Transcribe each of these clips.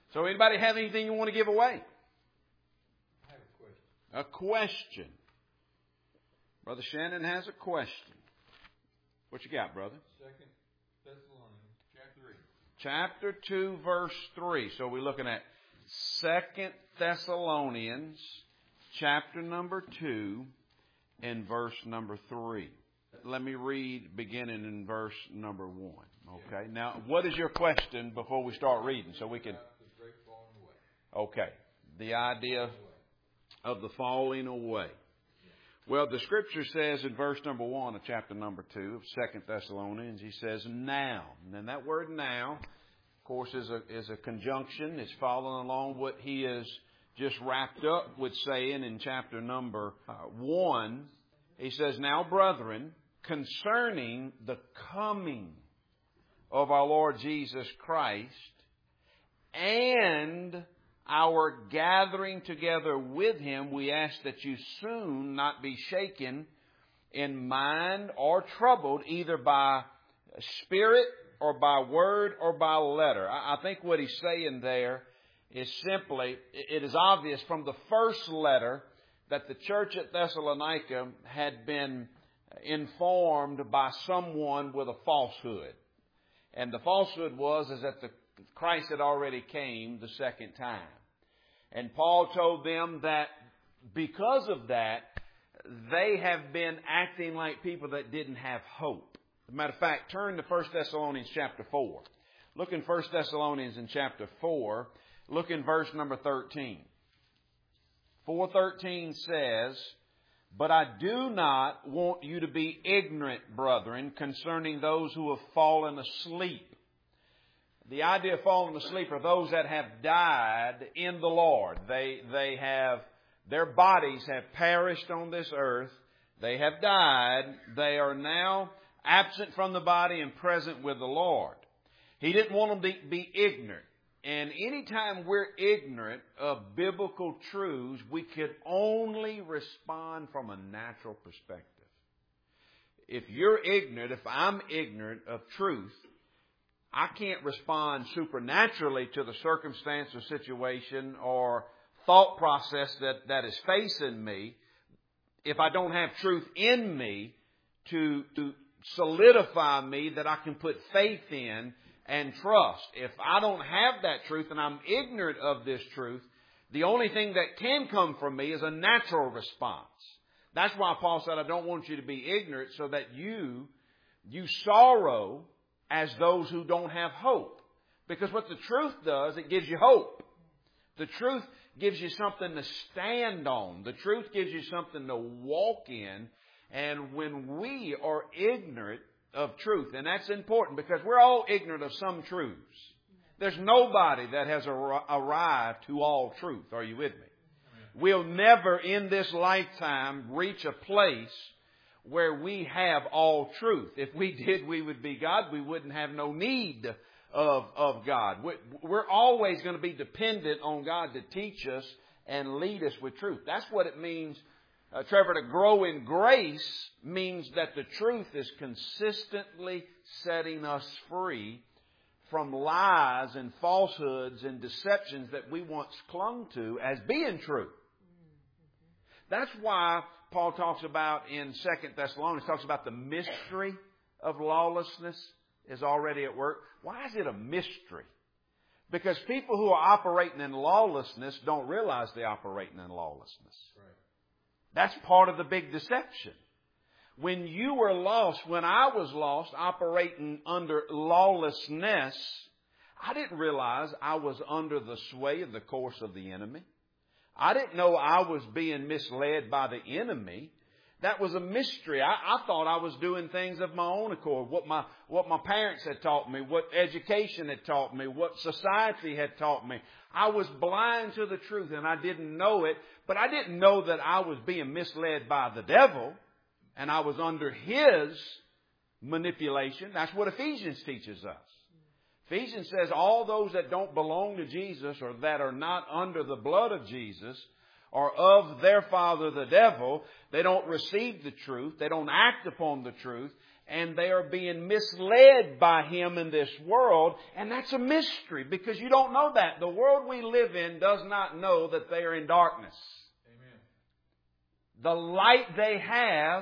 So anybody have anything you want to give away? I have a question. A question. Brother Shannon has a question. What you got, brother? 2 Thessalonians, chapter 3. Chapter 2, verse 3. So we're looking at 2 Thessalonians, chapter number 2, and verse number 3. Let me read beginning in verse number 1. Okay. Now, what is your question before we start reading so we can... Okay. The idea of the falling away. Well, the Scripture says in verse number 1 of chapter number 2 of 2 Thessalonians, he says, now. And then that word now, of course, is a conjunction. It's following along what he has just wrapped up with saying in chapter number 1. He says, now, brethren, concerning the coming of our Lord Jesus Christ and our gathering together with Him, we ask that you soon not be shaken in mind or troubled either by spirit or by word or by letter. I think what he's saying there is simply, it is obvious from the first letter that the church at Thessalonica had been informed by someone with a falsehood. And the falsehood was that Christ had already came the second time. And Paul told them that because of that, they have been acting like people that didn't have hope. As a matter of fact, turn to 1 Thessalonians chapter 4. Look in 1 Thessalonians in chapter 4. Look in verse number 13. 4:13 says, but I do not want you to be ignorant, brethren, concerning those who have fallen asleep. The idea of falling asleep are those that have died in the Lord. Their bodies have perished on this earth. They have died. They are now absent from the body and present with the Lord. He didn't want them to be ignorant. And anytime we're ignorant of biblical truths, we could only respond from a natural perspective. If you're ignorant, if I'm ignorant of truth, I can't respond supernaturally to the circumstance or situation or thought process that is facing me if I don't have truth in me to solidify me that I can put faith in and trust. If I don't have that truth and I'm ignorant of this truth, the only thing that can come from me is a natural response. That's why Paul said, I don't want you to be ignorant so that you sorrow as those who don't have hope. Because what the truth does, it gives you hope. The truth gives you something to stand on. The truth gives you something to walk in. And when we are ignorant of truth, and that's important because we're all ignorant of some truths. There's nobody that has arrived to all truth. Are you with me? We'll never in this lifetime reach a place where we have all truth. If we did, we would be God. We wouldn't have no need of God. We're always going to be dependent on God to teach us and lead us with truth. That's what it means, Trevor, to grow in grace means that the truth is consistently setting us free from lies and falsehoods and deceptions that we once clung to as being true. That's why Paul talks about in 2 Thessalonians, talks about the mystery of lawlessness is already at work. Why is it a mystery? Because people who are operating in lawlessness don't realize they're operating in lawlessness. Right. That's part of the big deception. When you were lost, when I was lost, operating under lawlessness, I didn't realize I was under the sway of the course of the enemy. I didn't know I was being misled by the enemy. That was a mystery. I thought I was doing things of my own accord. What my parents had taught me, what education had taught me, what society had taught me. I was blind to the truth and I didn't know it. But I didn't know that I was being misled by the devil and I was under his manipulation. That's what Ephesians teaches us. Ephesians says all those that don't belong to Jesus or that are not under the blood of Jesus or of their father the devil, they don't receive the truth, they don't act upon the truth, and they are being misled by him in this world. And that's a mystery because you don't know that. The world we live in does not know that they are in darkness. Amen. The light they have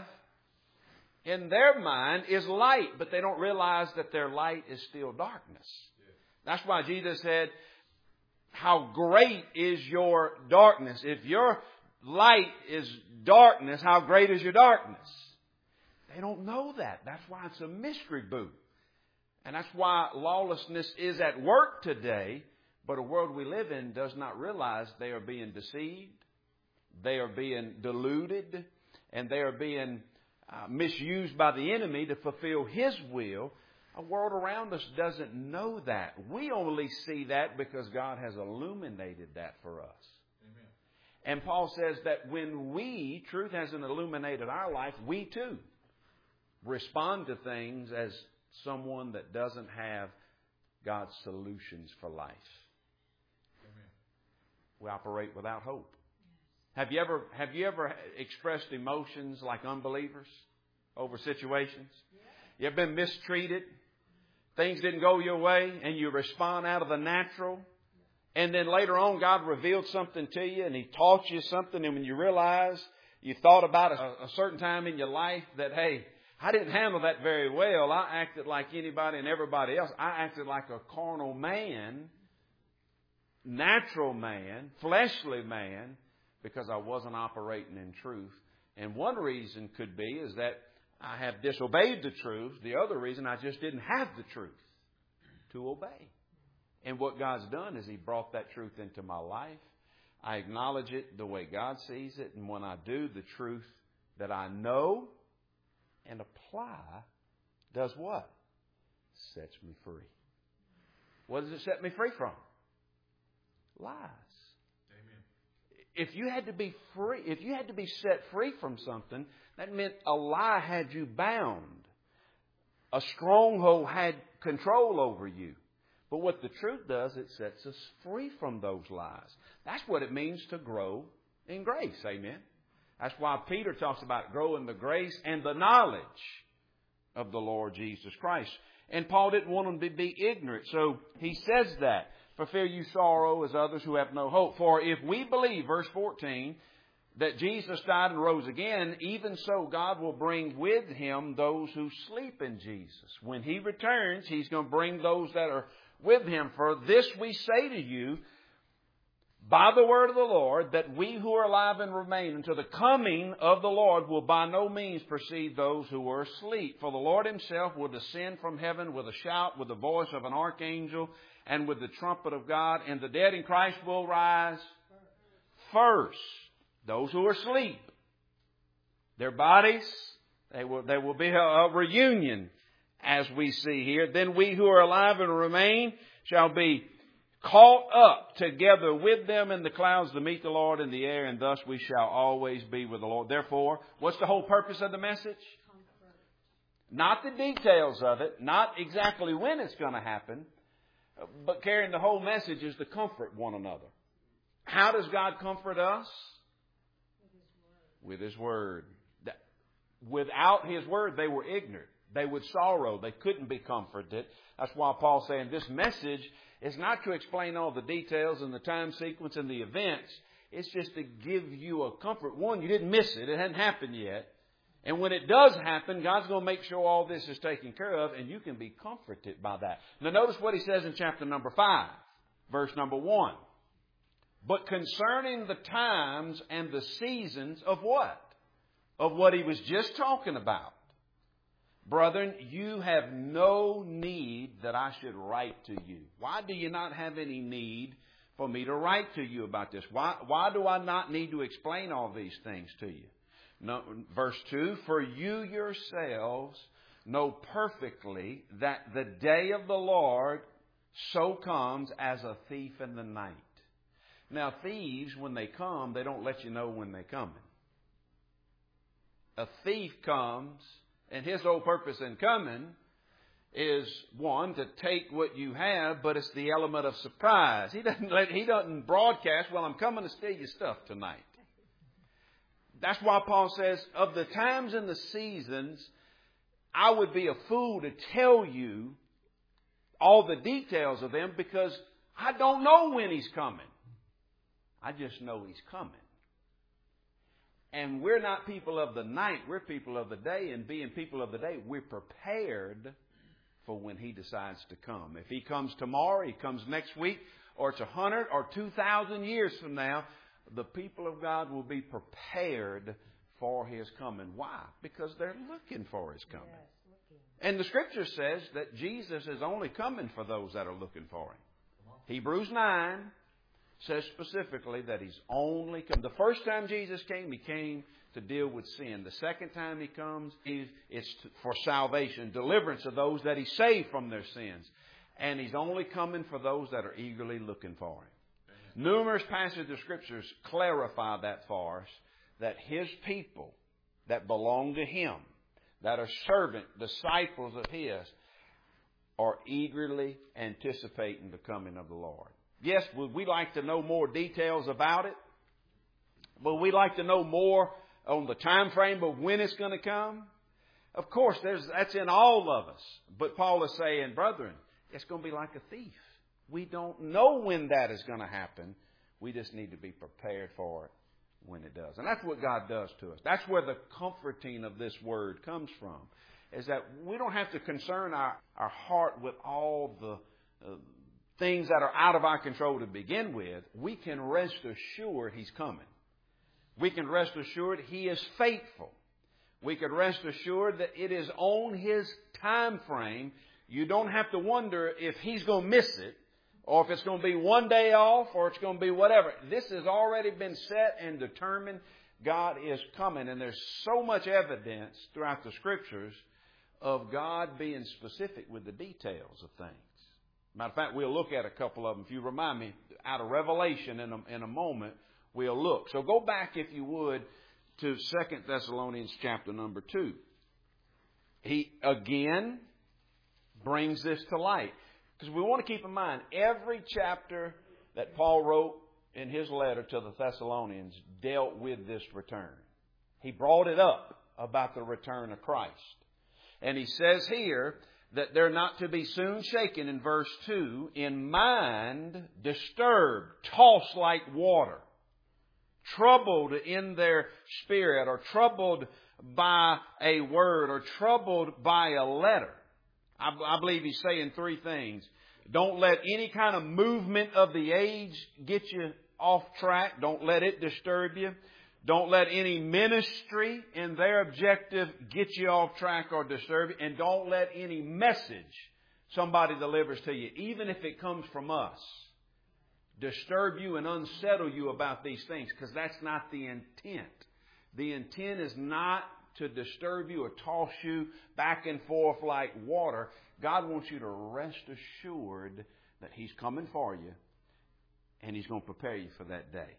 in their mind is light, but they don't realize that their light is still darkness. That's why Jesus said, how great is your darkness? If your light is darkness, how great is your darkness? They don't know that. That's why it's a mystery boot. And that's why lawlessness is at work today. But a world we live in does not realize they are being deceived. They are being deluded. And they are being misused by the enemy to fulfill his will. A world around us doesn't know that. We only see that because God has illuminated that for us. Amen. And Paul says that when truth hasn't illuminated our life, we too respond to things as someone that doesn't have God's solutions for life. Amen. We operate without hope. Have you ever expressed emotions like unbelievers over situations? You ever been mistreated? Things didn't go your way and you respond out of the natural. And then later on God revealed something to you and He taught you something. And when you realize you thought about a certain time in your life that, hey, I didn't handle that very well. I acted like anybody and everybody else. I acted like a carnal man, natural man, fleshly man, because I wasn't operating in truth. And one reason could be is that I have disobeyed the truth. The other reason, I just didn't have the truth to obey. And what God's done is He brought that truth into my life. I acknowledge it the way God sees it. And when I do, the truth that I know and apply does what? Sets me free. What does it set me free from? Lies. Amen. If you had to be free, if you had to be set free from something, that meant a lie had you bound. A stronghold had control over you. But what the truth does, it sets us free from those lies. That's what it means to grow in grace. Amen. That's why Peter talks about growing the grace and the knowledge of the Lord Jesus Christ. And Paul didn't want them to be ignorant. So he says that. For fear you sorrow as others who have no hope. For if we believe, verse 14, that Jesus died and rose again, even so God will bring with Him those who sleep in Jesus. When He returns, He's going to bring those that are with Him. For this we say to you, by the word of the Lord, that we who are alive and remain until the coming of the Lord will by no means precede those who are asleep. For the Lord Himself will descend from heaven with a shout, with the voice of an archangel, and with the trumpet of God, and the dead in Christ will rise first. Those who are asleep. Their bodies, there will be a reunion, as we see here. Then we who are alive and remain shall be caught up together with them in the clouds to meet the Lord in the air, and thus we shall always be with the Lord. Therefore, what's the whole purpose of the message? Comfort. Not the details of it, not exactly when it's going to happen, but carrying the whole message is to comfort one another. How does God comfort us? With His Word. Without His Word, they were ignorant. They would sorrow. They couldn't be comforted. That's why Paul's saying this message is not to explain all the details and the time sequence and the events. It's just to give you a comfort. One, you didn't miss it. It hadn't happened yet. And when it does happen, God's going to make sure all this is taken care of, and you can be comforted by that. Now notice what he says in chapter number 5, verse number 1. But concerning the times and the seasons of what? Of what he was just talking about. Brethren, you have no need that I should write to you. Why do you not have any need for me to write to you about this? Why do I not need to explain all these things to you? No, verse 2, for you yourselves know perfectly that the day of the Lord so comes as a thief in the night. Now, thieves, when they come, they don't let you know when they're coming. A thief comes, and his whole purpose in coming is, one, to take what you have, but it's the element of surprise. He doesn't broadcast, well, I'm coming to steal your stuff tonight. That's why Paul says, of the times and the seasons, I would be a fool to tell you all the details of them because I don't know when He's coming. I just know He's coming. And we're not people of the night, we're people of the day. And being people of the day, we're prepared for when He decides to come. If He comes tomorrow, He comes next week, or it's 100 or 2,000 years from now, the people of God will be prepared for His coming. Why? Because they're looking for His coming. Yes, and the Scripture says that Jesus is only coming for those that are looking for Him. Hebrews 9 says specifically that He's only come. The first time Jesus came, He came to deal with sin. The second time He comes, it's for salvation, deliverance of those that He saved from their sins. And He's only coming for those that are eagerly looking for Him. Numerous passages of Scriptures clarify that for us, that His people that belong to Him, that are servant disciples of His, are eagerly anticipating the coming of the Lord. Yes, would we like to know more details about it? Would we like to know more on the time frame of when it's going to come? Of course, that's in all of us. But Paul is saying, brethren, it's going to be like a thief. We don't know when that is going to happen. We just need to be prepared for it when it does. And that's what God does to us. That's where the comforting of this word comes from, is that we don't have to concern our heart with all the things that are out of our control to begin with. We can rest assured He's coming. We can rest assured He is faithful. We can rest assured that it is on His time frame. You don't have to wonder if He's going to miss it, or if it's going to be one day off, or it's going to be whatever. This has already been set and determined. God is coming. And there's so much evidence throughout the Scriptures of God being specific with the details of things. Matter of fact, we'll look at a couple of them. If you remind me, out of Revelation in a moment, we'll look. So go back, if you would, to 2 Thessalonians chapter number 2. He again brings this to light. Because we want to keep in mind, every chapter that Paul wrote in his letter to the Thessalonians dealt with this return. He brought it up about the return of Christ. And he says here that they're not to be soon shaken in verse 2, in mind disturbed, tossed like water, troubled in their spirit, or troubled by a word, or troubled by a letter. I believe he's saying three things. Don't let any kind of movement of the age get you off track. Don't let it disturb you. Don't let any ministry in their objective get you off track or disturb you. And don't let any message somebody delivers to you, even if it comes from us, disturb you and unsettle you about these things, because that's not the intent. The intent is not to disturb you or toss you back and forth like water. God wants you to rest assured that He's coming for you, and He's going to prepare you for that day.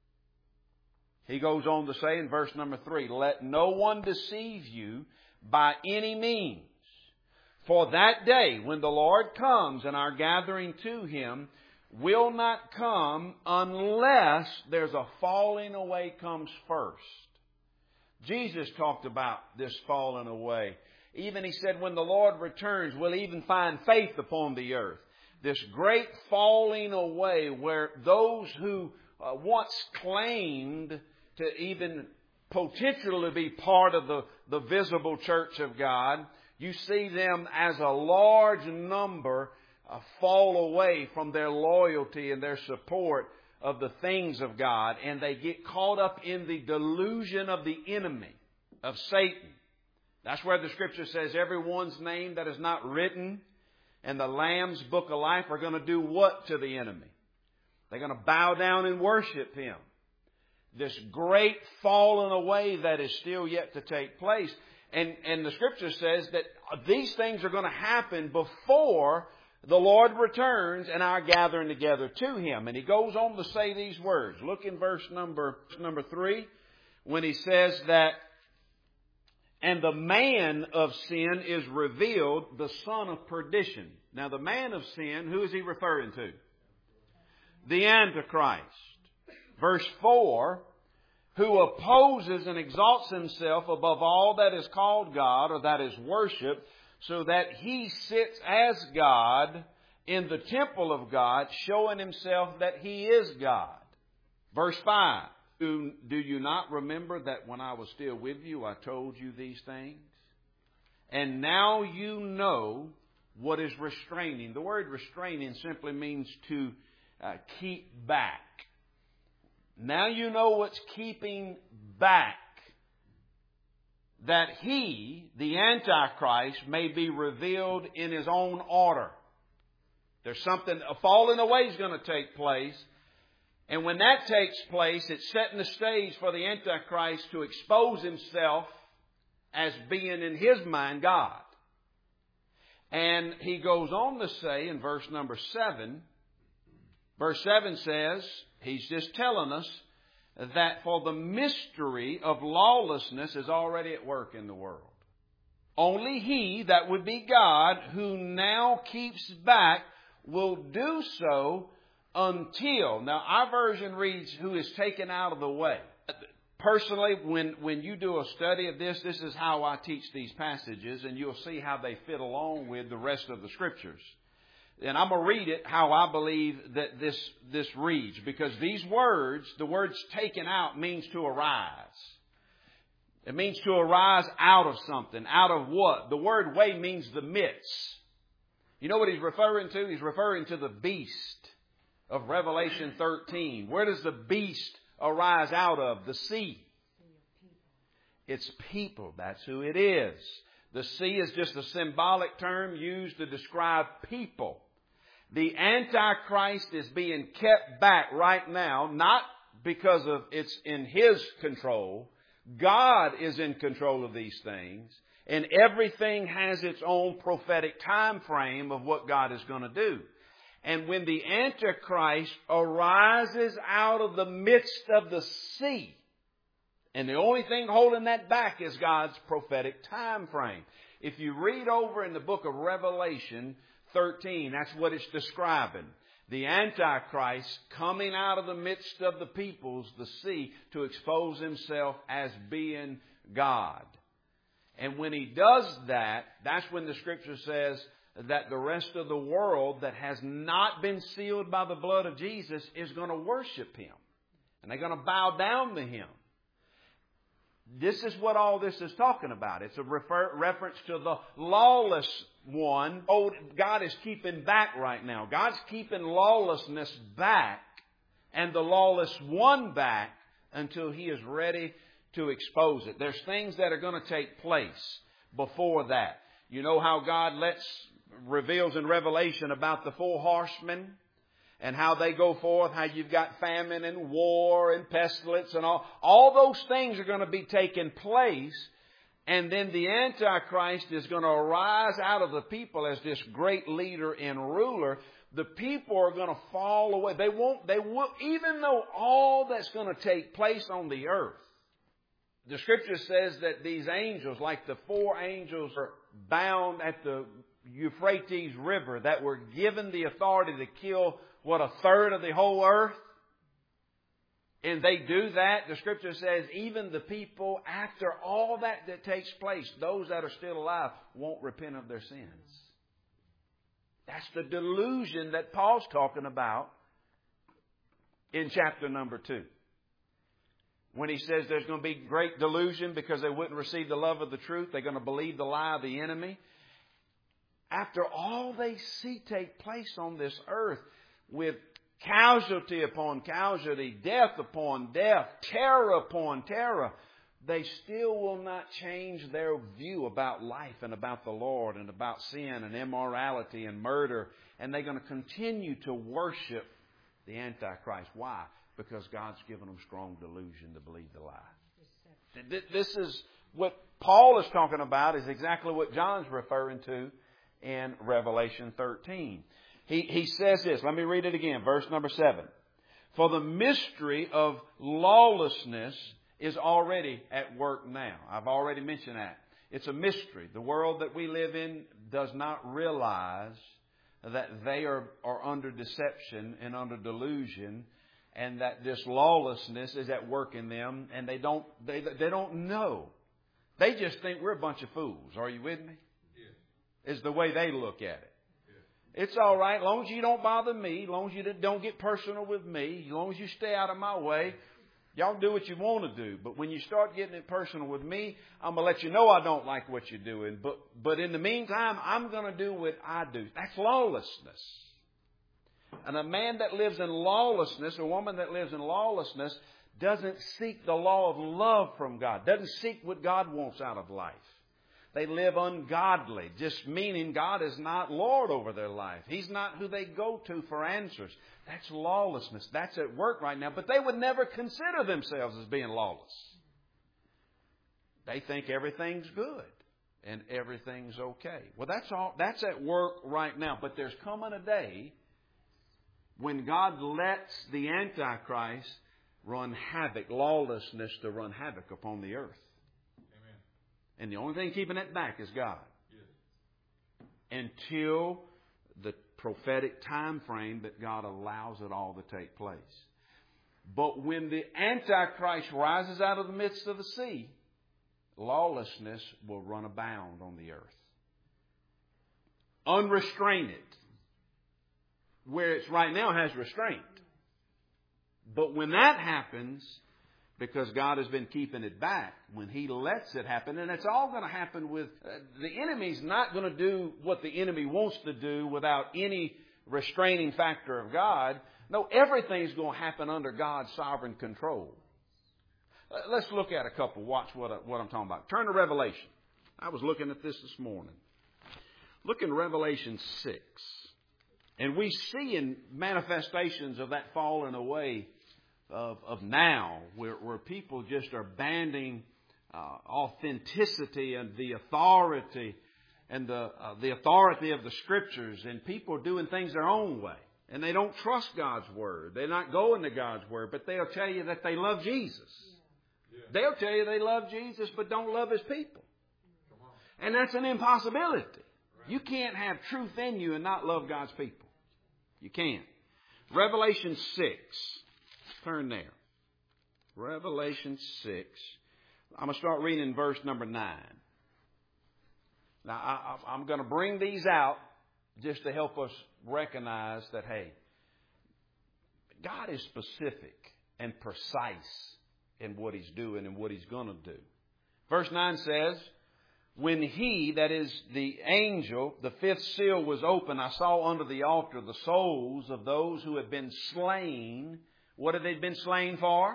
He goes on to say in verse number 3, let no one deceive you by any means. For that day when the Lord comes and our gathering to Him will not come unless there's a falling away comes first. Jesus talked about this falling away. Even He said when the Lord returns, we'll even find faith upon the earth. This great falling away where those who once claimed to even potentially be part of the visible church of God, you see them as a large number fall away from their loyalty and their support of the things of God, and they get caught up in the delusion of the enemy, of Satan. That's where the Scripture says everyone's name that is not written in the Lamb's book of life are going to do what to the enemy? They're going to bow down and worship him. This great falling away that is still yet to take place. And the Scripture says that these things are going to happen before the Lord returns and our gathering together to Him. And He goes on to say these words. Look in verse number 3 when He says that, and the man of sin is revealed, the son of perdition. Now the man of sin, who is He referring to? The Antichrist. Verse 4, who opposes and exalts himself above all that is called God or that is worshipped, so that he sits as God in the temple of God, showing himself that he is God. Verse 5. Do you not remember that when I was still with you, I told you these things? And now you know what is restraining. The word restraining simply means to keep back. Now you know what's keeping back, that he, the Antichrist, may be revealed in his own order. There's a falling away is going to take place. And when that takes place, it's setting the stage for the Antichrist to expose himself as being, in his mind, God. And he goes on to say in verse number 7, verse 7 says, he's just telling us that for the mystery of lawlessness is already at work in the world. Only he, that would be God, who now keeps back, will do so until. Now, our version reads, who is taken out of the way. Personally, when you do a study of this is how I teach these passages, and you'll see how they fit along with the rest of the Scriptures. And I'm going to read it how I believe that this reads, because these words, the words taken out, means to arise. It means to arise out of something. Out of what? The word way means the midst. You know what he's referring to? He's referring to the beast of Revelation 13. Where does the beast arise out of? The sea. It's people. That's who it is. The sea is just a symbolic term used to describe people. The Antichrist is being kept back right now, not because of it's in his control. God is in control of these things. And everything has its own prophetic time frame of what God is going to do. And when the Antichrist arises out of the midst of the sea, and the only thing holding that back is God's prophetic time frame. If you read over in the book of Revelation 13, that's what it's describing. The Antichrist coming out of the midst of the peoples, the sea, to expose himself as being God. And when he does that, that's when the Scripture says that the rest of the world that has not been sealed by the blood of Jesus is going to worship him. And they're going to bow down to him. This is what all this is talking about. It's a reference to the lawless one. Oh, God is keeping back right now. God's keeping lawlessness back and the lawless one back until he is ready to expose it. There's things that are going to take place before that. You know how God reveals in Revelation about the 4 horsemen and how they go forth, how you've got famine and war and pestilence and all. All those things are going to be taking place, and then the Antichrist is going to arise out of the people as this great leader and ruler. The people are going to fall away. They will, even though all that's going to take place on the earth. The Scripture says that these angels, like the 4 angels are bound at the Euphrates River that were given the authority to kill, 1/3 of the whole earth? And they do that. The Scripture says even the people, after all that takes place, those that are still alive won't repent of their sins. That's the delusion that Paul's talking about in chapter number 2. When he says there's going to be great delusion because they wouldn't receive the love of the truth. They're going to believe the lie of the enemy. After all they see take place on this earth, with casualty upon casualty, death upon death, terror upon terror, they still will not change their view about life and about the Lord and about sin and immorality and murder. And they're going to continue to worship the Antichrist. Why? Because God's given them strong delusion to believe the lie. This is what Paul is talking about, is exactly what John's referring to in Revelation 13. He says this. Let me read it again. Verse number 7. For the mystery of lawlessness is already at work now. I've already mentioned that. It's a mystery. The world that we live in does not realize that they are under deception and under delusion, and that this lawlessness is at work in them, and they don't know. They just think we're a bunch of fools. Are you with me? Yes. Is the way they look at it. Yes. It's all right, as long as you don't bother me, as long as you don't get personal with me, as long as you stay out of my way. Y'all do what you want to do. But when you start getting it personal with me, I'm going to let you know I don't like what you're doing. But in the meantime, I'm going to do what I do. That's lawlessness. And a man that lives in lawlessness, a woman that lives in lawlessness, doesn't seek the law of love from God. Doesn't seek what God wants out of life. They live ungodly, just meaning God is not Lord over their life. He's not who they go to for answers. That's lawlessness. That's at work right now. But they would never consider themselves as being lawless. They think everything's good and everything's okay. Well, that's at work right now. But there's coming a day when God lets the Antichrist run havoc, lawlessness to run havoc upon the earth. Amen. And the only thing keeping it back is God. Yes. Until the prophetic time frame that God allows it all to take place. But when the Antichrist rises out of the midst of the sea, lawlessness will run abound on the earth. Unrestrained. Where it's right now has restraint. But when that happens, because God has been keeping it back, when He lets it happen, and it's all going to happen with, the enemy's not going to do what the enemy wants to do without any restraining factor of God. No, everything's going to happen under God's sovereign control. Let's look at a couple. Watch what I'm talking about. Turn to Revelation. I was looking at this morning. Look in Revelation 6. And we see in manifestations of that falling away of now, where people just are banding authenticity and the authority and the authority of the Scriptures, and people are doing things their own way. And they don't trust God's Word. They're not going to God's Word, but they'll tell you that they love Jesus. Yeah. They'll tell you they love Jesus, but don't love His people. And that's an impossibility. Right. You can't have truth in you and not love God's people. You can't. Revelation 6. Turn there. Revelation 6. I'm going to start reading in verse number 9. Now, I'm going to bring these out just to help us recognize that, hey, God is specific and precise in what He's doing and what He's going to do. Verse 9 says, when He, that is the angel, the fifth seal was open, I saw under the altar the souls of those who had been slain. What had they been slain for?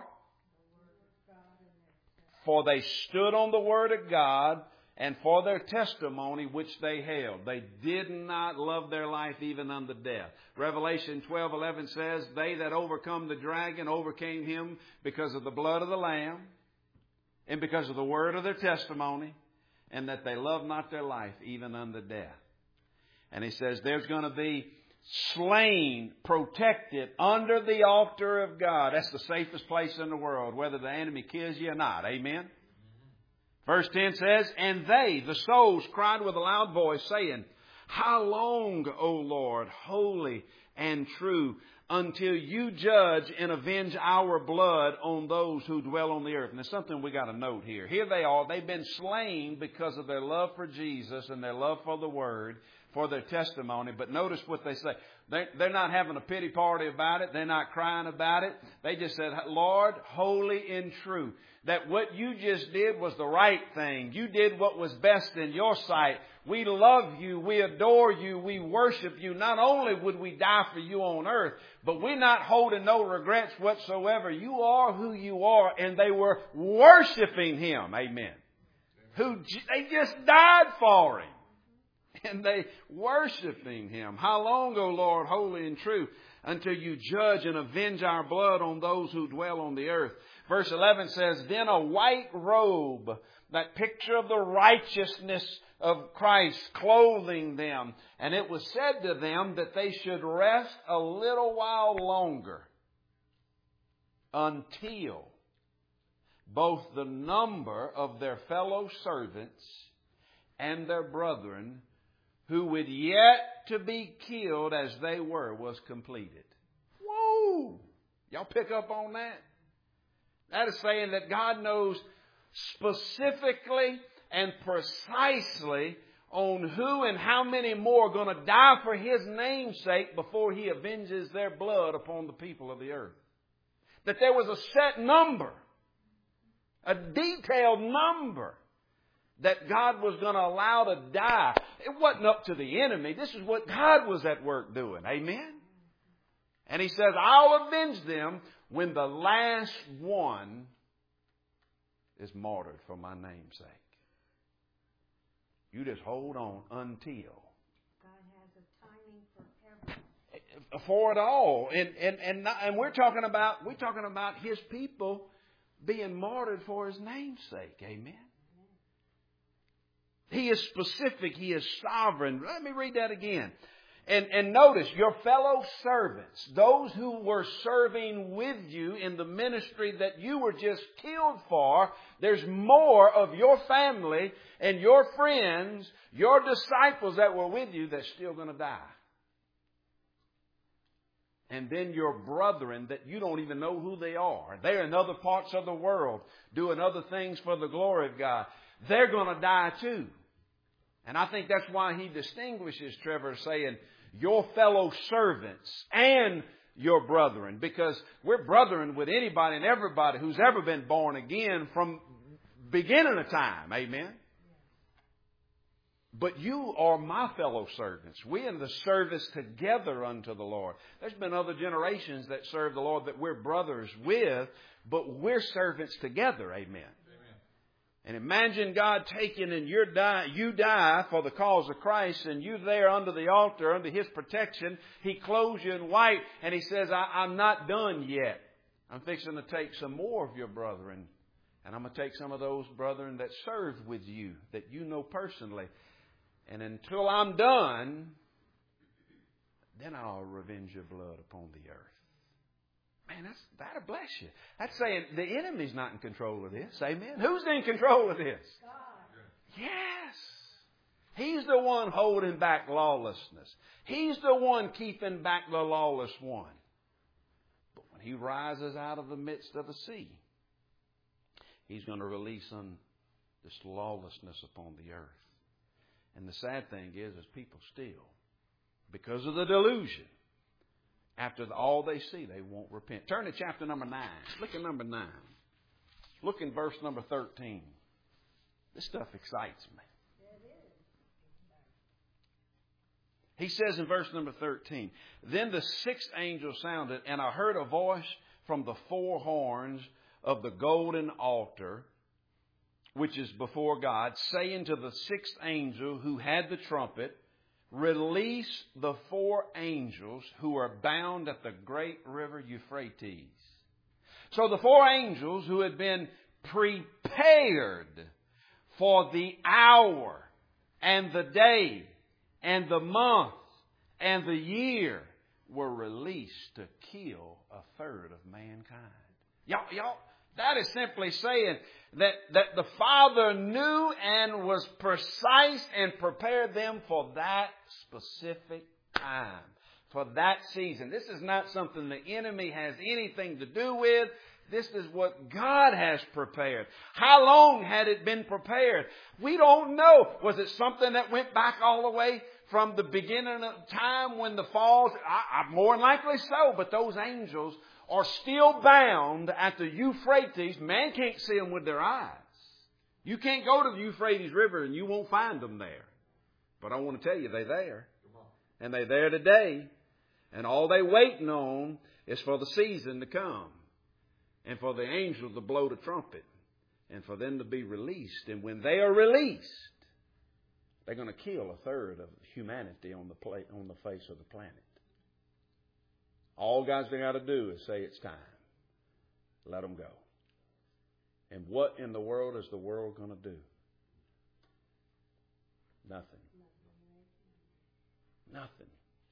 For they stood on the Word of God and for their testimony which they held. They did not love their life even unto death. Revelation 12:11 says, they that overcome the dragon overcame him because of the blood of the Lamb and because of the word of their testimony, and that they love not their life even unto death. And he says there's going to be slain, protected under the altar of God. That's the safest place in the world, whether the enemy kills you or not. Amen? Verse 10 says, and they, the souls, cried with a loud voice, saying, how long, O Lord, holy and true, until you judge and avenge our blood on those who dwell on the earth. And there's something we got to note here. Here they are. They've been slain because of their love for Jesus and their love for the Word, for their testimony. But notice what they say. They're not having a pity party about it. They're not crying about it. They just said, Lord, holy and true. That what you just did was the right thing. You did what was best in your sight. We love you. We adore you. We worship you. Not only would we die for you on earth, but we're not holding no regrets whatsoever. You are who you are. And they were worshiping Him. Amen. They just died for Him. And they worshiping Him. How long, O Lord, holy and true, until you judge and avenge our blood on those who dwell on the earth. Verse 11 says, then a white robe, that picture of the righteousness of Christ, clothing them. And it was said to them that they should rest a little while longer until both the number of their fellow servants and their brethren who would yet to be killed as they were was completed. Whoa! Y'all pick up on that? That is saying that God knows specifically and precisely on who and how many more are going to die for His name's sake before He avenges their blood upon the people of the earth. That there was a set number, a detailed number that God was going to allow to die. It wasn't up to the enemy. This is what God was at work doing. Amen? And He says, I'll avenge them when the last one is martyred for my name's sake. You just hold on until. God has a timing for everything. For it all. And we're talking about His people being martyred for His name's sake. Amen. He is specific. He is sovereign. Let me read that again. And notice, your fellow servants, those who were serving with you in the ministry that you were just killed for, there's more of your family and your friends, your disciples that were with you that's still going to die. And then your brethren that you don't even know who they are. They're in other parts of the world doing other things for the glory of God. They're going to die too. And I think that's why He distinguishes, Trevor, saying your fellow servants and your brethren. Because we're brethren with anybody and everybody who's ever been born again from beginning of time. Amen. But you are my fellow servants. We in the service together unto the Lord. There's been other generations that serve the Lord that we're brothers with, but we're servants together. Amen. And imagine God taking and you die for the cause of Christ, and you there under the altar, under His protection. He clothes you in white, and He says, I'm not done yet. I'm fixing to take some more of your brethren, and I'm going to take some of those brethren that served with you, that you know personally. And until I'm done, then I'll revenge your blood upon the earth. Man, that'll bless you. That's saying the enemy's not in control of this. Amen. Who's in control of this? God. Yes. He's the one holding back lawlessness. He's the one keeping back the lawless one. But when He rises out of the midst of the sea, He's going to release this lawlessness upon the earth. And the sad thing is people still, because of the delusion, after all they see, they won't repent. Turn to chapter number 9. Look at number 9. Look in verse number 13. This stuff excites me. He says in verse number 13, Then the sixth angel sounded, and I heard a voice from the four horns of the golden altar, which is before God, saying to the sixth angel who had the trumpet, Release the four angels who are bound at the great river Euphrates. So the four angels who had been prepared for the hour and the day and the month and the year were released to kill a third of mankind. Y'all, that is simply saying that the Father knew and was precise and prepared them for that specific time, for that season. This is not something the enemy has anything to do with. This is what God has prepared. How long had it been prepared? We don't know. Was it something that went back all the way from the beginning of time when the fall? More than likely so, but those angels are still bound at the Euphrates. Man can't see them with their eyes. You can't go to the Euphrates River and you won't find them there. But I want to tell you, they're there. And they're there today. And all they're waiting on is for the season to come. And for the angel to blow the trumpet. And for them to be released. And when they are released, they're going to kill a third of humanity on the face of the planet. All God's got to do is say it's time. Let them go. And what in the world is the world going to do? Nothing. Nothing.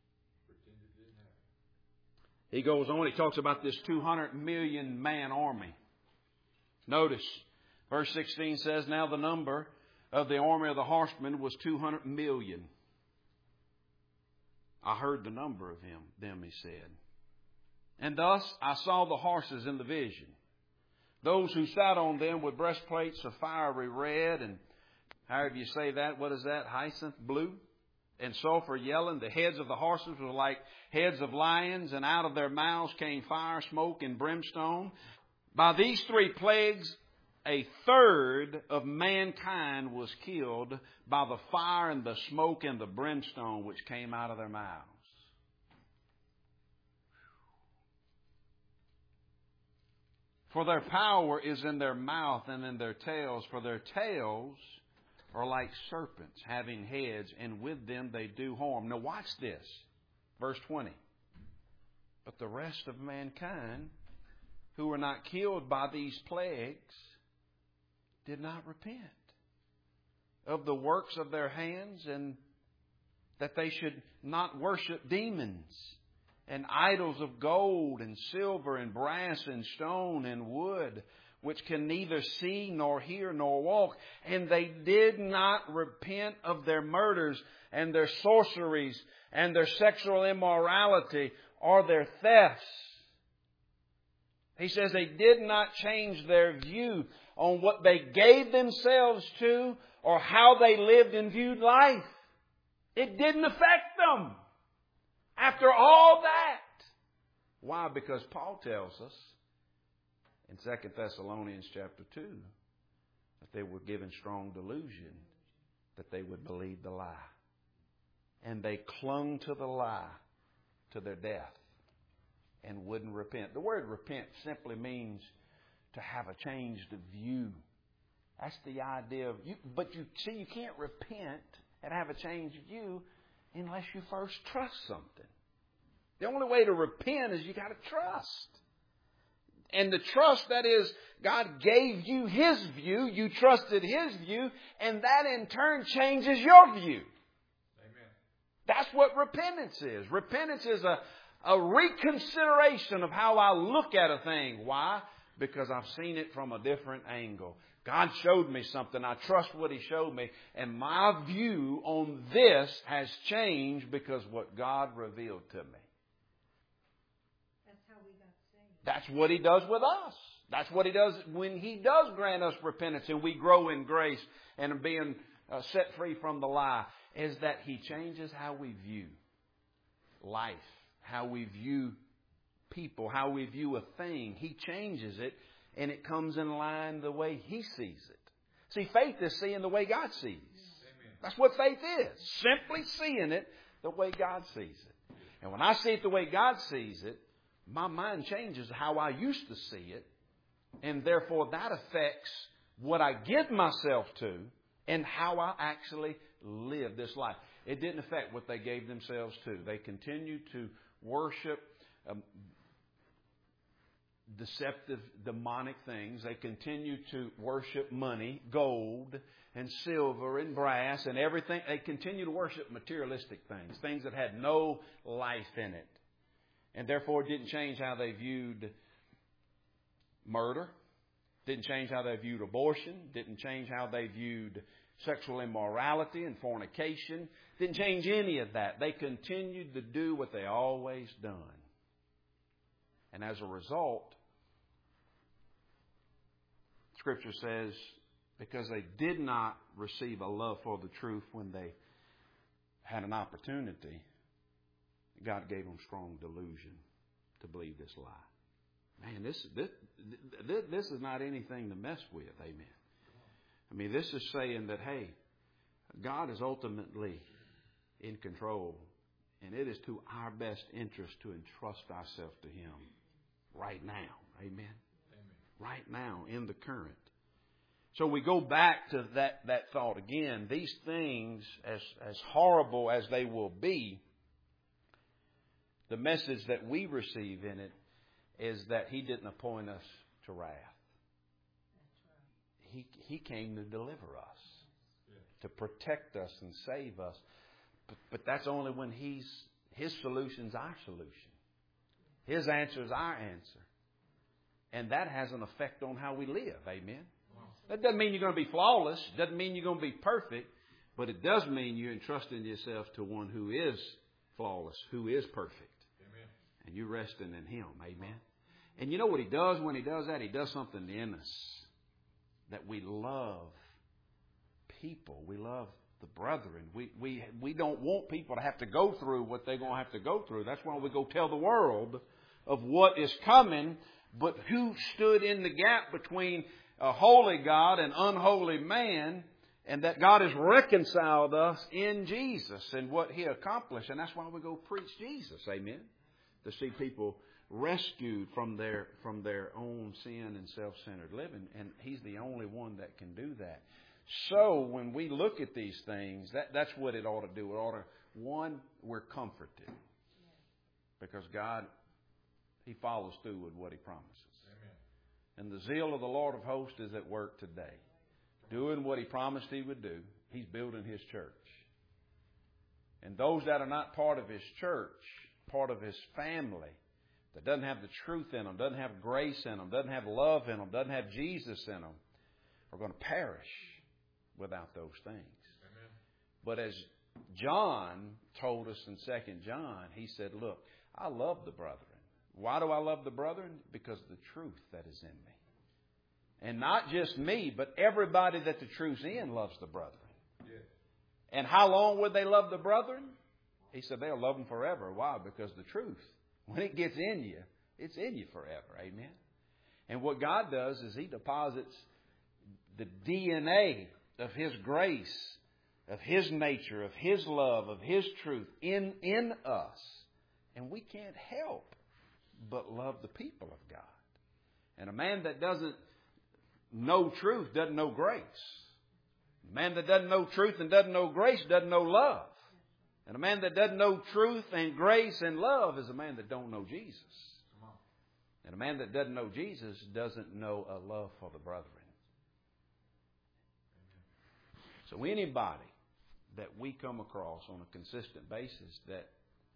He goes on, he talks about this 200 million man army. Notice, verse 16 says, Now the number of the army of the horsemen was 200 million. I heard the number of them, he said. And thus I saw the horses in the vision. Those who sat on them with breastplates of fiery red, and however you say that, what is that? Hyacinth blue? And sulfur yellow. And the heads of the horses were like heads of lions, and out of their mouths came fire, smoke, and brimstone. By these 3 plagues, 1/3 of mankind was killed by the fire and the smoke and the brimstone which came out of their mouths. For their power is in their mouth and in their tails, for their tails are like serpents having heads, and with them they do harm. Now watch this. Verse 20. But the rest of mankind who were not killed by these plagues did not repent of the works of their hands, and that they should not worship demons and idols of gold and silver and brass and stone and wood, which can neither see nor hear nor walk. And they did not repent of their murders and their sorceries and their sexual immorality or their thefts. He says they did not change their view on what they gave themselves to or how they lived and viewed life. It didn't affect them after all that. Why? Because Paul tells us in 2 Thessalonians chapter 2 that they were given strong delusion that they would believe the lie. And they clung to the lie to their death and wouldn't repent. The word repent simply means to have a changed view. That's the idea of you. But you see, you can't repent and have a changed view unless you first trust something. The only way to repent is you got to trust. And the trust, that is, God gave you His view, you trusted His view, and that in turn changes your view. Amen. That's what repentance is. Repentance is a reconsideration of how I look at a thing. Why? Because I've seen it from a different angle. God showed me something. I trust what He showed me. And my view on this has changed because what God revealed to me. That's how we got saved. That's what He does with us. That's what He does when He does grant us repentance and we grow in grace and being set free from the lie, is that He changes how we view life, how we view people, how we view a thing. He changes it, and it comes in line the way He sees it. See, faith is seeing the way God sees. Amen. That's what faith is. Simply seeing it the way God sees it. And when I see it the way God sees it, my mind changes how I used to see it. And therefore that affects what I give myself to and how I actually live this life. It didn't affect what they gave themselves to. They continued to worship deceptive, demonic things. They continue to worship money, gold, and silver, and brass, and everything. They continue to worship materialistic things, things that had no life in it. And therefore it didn't change how they viewed murder, didn't change how they viewed abortion, didn't change how they viewed sexual immorality and fornication, didn't change any of that. They continued to do what they always done. And as a result, Scripture says, because they did not receive a love for the truth when they had an opportunity, God gave them strong delusion to believe this lie. Man, this is not anything to mess with. Amen. I mean, this is saying that, hey, God is ultimately in control, and it is to our best interest to entrust ourselves to Him right now. Amen. Amen. Right now, in the current. So we go back to that thought again. These things, as horrible as they will be, the message that we receive in it is that He didn't appoint us to wrath. He came to deliver us, to protect us and save us. But that's only when His solution's our solution. His answer is our answer. And that has an effect on how we live. Amen. That doesn't mean you're going to be flawless. Doesn't mean you're going to be perfect. But it does mean you're entrusting yourself to one who is flawless, who is perfect. Amen. And you're resting in Him. Amen. And you know what He does when He does that? He does something in us. That we love people. We love the brethren. We don't want people to have to go through what they're going to have to go through. That's why we go tell the world of what is coming. But who stood in the gap between a holy God and unholy man, and that God has reconciled us in Jesus and what He accomplished. And that's why we go preach Jesus. Amen. To see people rescued from their own sin and self-centered living. And He's the only one that can do that. So when we look at these things, that's what it ought to do. It ought to, one, we're comforted. Because God, He follows through with what He promises. Amen. And the zeal of the Lord of hosts is at work today. Doing what He promised He would do. He's building His church. And those that are not part of His church, part of His family, that doesn't have the truth in them, doesn't have grace in them, doesn't have love in them, doesn't have Jesus in them, are going to perish without those things. Amen. But as John told us in 2 John, he said, look, I love the brethren. Why do I love the brethren? Because of the truth that is in me. And not just me, but everybody that the truth's in loves the brethren. Yeah. And how long would they love the brethren? He said they'll love them forever. Why? Because the truth, when it gets in you, it's in you forever. Amen. And what God does is He deposits the DNA of His grace, of His nature, of His love, of His truth in us. And we can't help but love the people of God. And a man that doesn't know truth doesn't know grace. A man that doesn't know truth and doesn't know grace doesn't know love. And a man that doesn't know truth and grace and love is a man that don't know Jesus. And a man that doesn't know Jesus doesn't know a love for the brethren. So anybody that we come across on a consistent basis that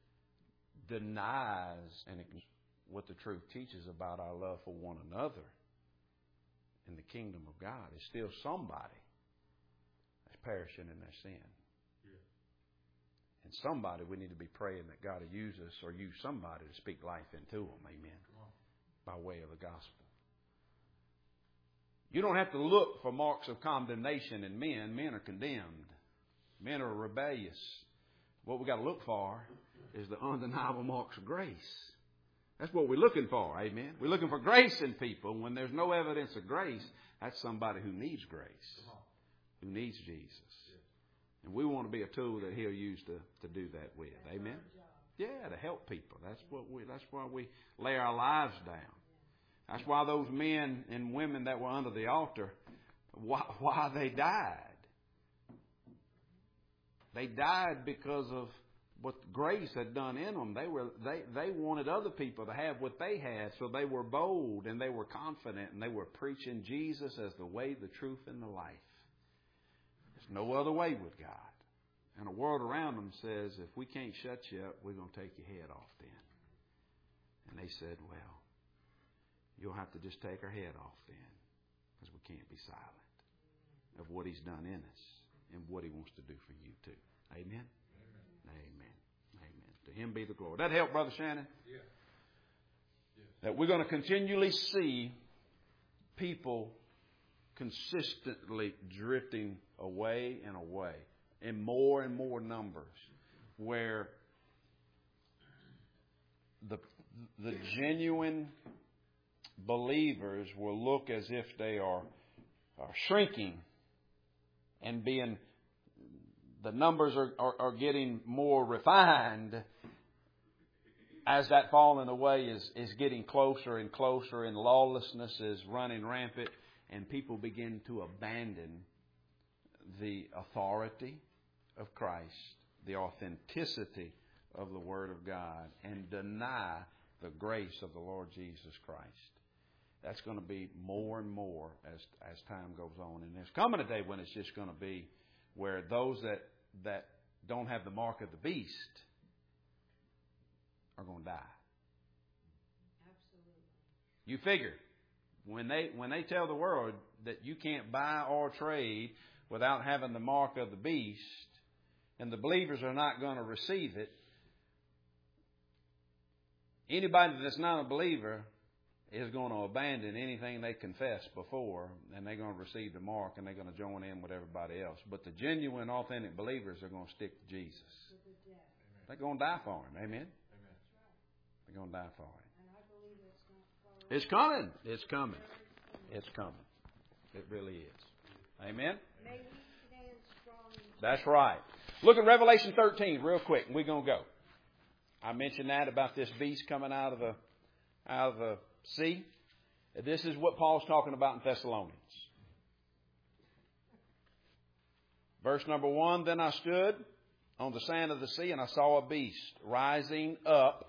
denies what the truth teaches about our love for one another in the kingdom of God is still somebody that's perishing in their sin. And somebody we need to be praying that God will use us or use somebody to speak life into them. Amen. By way of the gospel. You don't have to look for marks of condemnation in men. Men are condemned. Men are rebellious. What we've got to look for is the undeniable marks of grace. That's what we're looking for. Amen. We're looking for grace in people. When there's no evidence of grace, that's somebody who needs grace. Who needs Jesus. And we want to be a tool that He'll use to do that with. Amen. Yeah, to help people. That's why we lay our lives down. That's why those men and women that were under the altar, why they died. They died because of what grace had done in them. They wanted other people to have what they had, so they were bold and they were confident and they were preaching Jesus as the way, the truth, and the life. There's no other way with God. And the world around them says, if we can't shut you up, we're going to take your head off then. And they said, well, you'll have to just take our head off then, because we can't be silent of what He's done in us and what He wants to do for you too. Amen? Amen. Amen. To Him be the glory. That help, Brother Shannon? Yeah. That we're going to continually see people consistently drifting away and away in more and more numbers, where the genuine believers will look as if they are shrinking and the numbers are getting more refined as that falling away is getting closer and closer, and lawlessness is running rampant, and people begin to abandon the authority of Christ, the authenticity of the Word of God, and deny the grace of the Lord Jesus Christ. That's going to be more and more as time goes on. And there's coming a day when it's just going to be where those that don't have the mark of the beast are going to die. Absolutely. You figure, when they tell the world that you can't buy or trade without having the mark of the beast, and the believers are not going to receive it, Anybody that's not a believer is going to abandon anything they confessed before, and they're going to receive the mark, and they're going to join in with everybody else. But the genuine, authentic believers are going to stick to Jesus. They're going to die for Him. Amen? They're going to die for Him. It's coming. It's coming. It's coming. It really is. Amen? May we stand strong. That's right. Look at Revelation 13 real quick, and we're going to go. I mentioned that about this beast coming out of the sea. This is what Paul's talking about in Thessalonians. Verse number 1, Then I stood on the sand of the sea, and I saw a beast rising up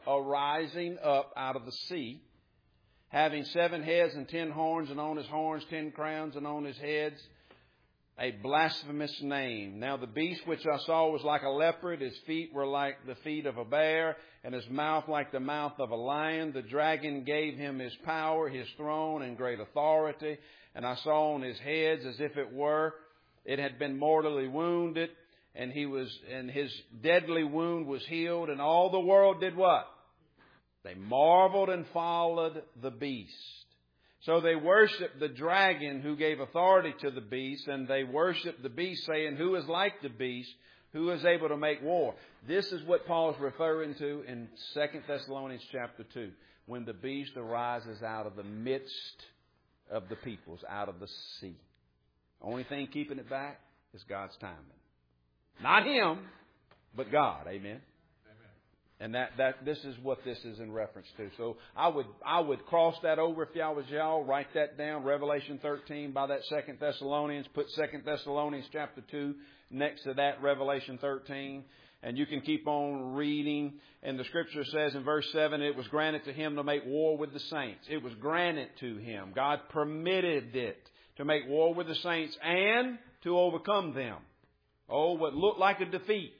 out of the sea, having 7 heads and 10 horns, and on his horns 10 crowns, and on his heads a blasphemous name. Now the beast which I saw was like a leopard. His feet were like the feet of a bear, and his mouth like the mouth of a lion. The dragon gave him his power, his throne, and great authority. And I saw on his heads as if it had been mortally wounded, and his deadly wound was healed. And all the world did what? They marveled and followed the beast. So they worshiped the dragon who gave authority to the beast, and they worshiped the beast, saying, Who is like the beast? Who is able to make war? This is what Paul is referring to in 2 Thessalonians chapter 2, when the beast arises out of the midst of the peoples, out of the sea. Only thing keeping it back is God's timing. Not him, but God. Amen. And this is what this is in reference to. So I would cross that over if y'all was y'all. Write that down. Revelation 13 by that 2 Thessalonians. Put 2 Thessalonians chapter 2 next to that Revelation 13. And you can keep on reading. And the Scripture says in verse 7, it was granted to him to make war with the saints. It was granted to him. God permitted it to make war with the saints and to overcome them. Oh, what looked like a defeat.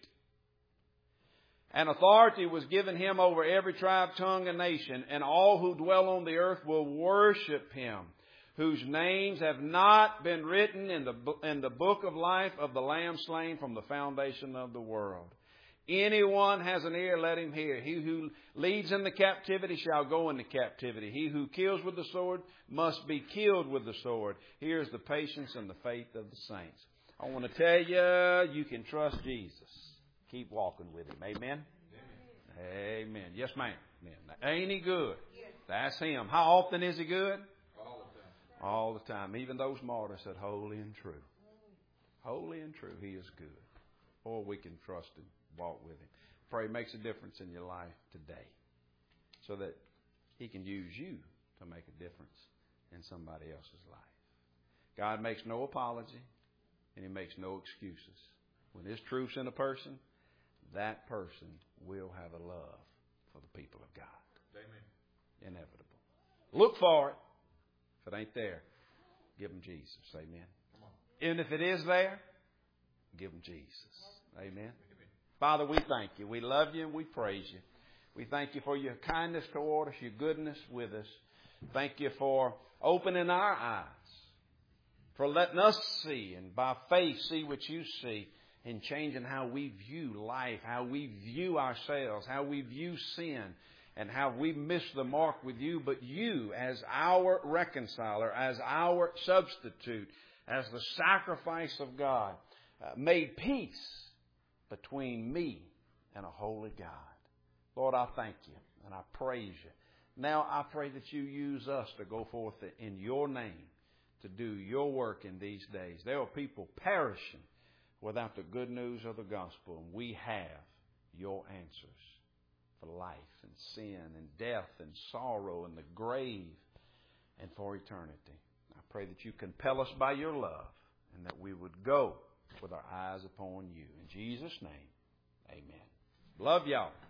And authority was given him over every tribe, tongue, and nation, and all who dwell on the earth will worship him, whose names have not been written in the book of life of the Lamb slain from the foundation of the world. Anyone has an ear, let him hear. He who leads in the captivity shall go into captivity. He who kills with the sword must be killed with the sword. Here's the patience and the faith of the saints. I want to tell you, you can trust Jesus. Keep walking with him. Amen? Amen. Yes, ma'am. Ain't he good? That's him. How often is he good? All the time. All the time. Even those martyrs said, holy and true. Holy and true. He is good. Or we can trust and walk with him. Pray makes a difference in your life today, so that he can use you to make a difference in somebody else's life. God makes no apology, and he makes no excuses. When his truth's in a person, that person will have a love for the people of God. Amen. Inevitable. Look for it. If it ain't there, give them Jesus. Amen. Come on. And if it is there, give them Jesus. Amen. Father, we thank you. We love you and we praise you. We thank you for your kindness toward us, your goodness with us. Thank you for opening our eyes, for letting us see, and by faith see what you see, and changing how we view life, how we view ourselves, how we view sin, and how we miss the mark with you. But you, as our reconciler, as our substitute, as the sacrifice of God, made peace between me and a holy God. Lord, I thank you and I praise you. Now I pray that you use us to go forth in your name to do your work in these days. There are people perishing without the good news of the gospel, and we have your answers for life and sin and death and sorrow and the grave and for eternity. I pray that you compel us by your love and that we would go with our eyes upon you. In Jesus' name, amen. Love y'all.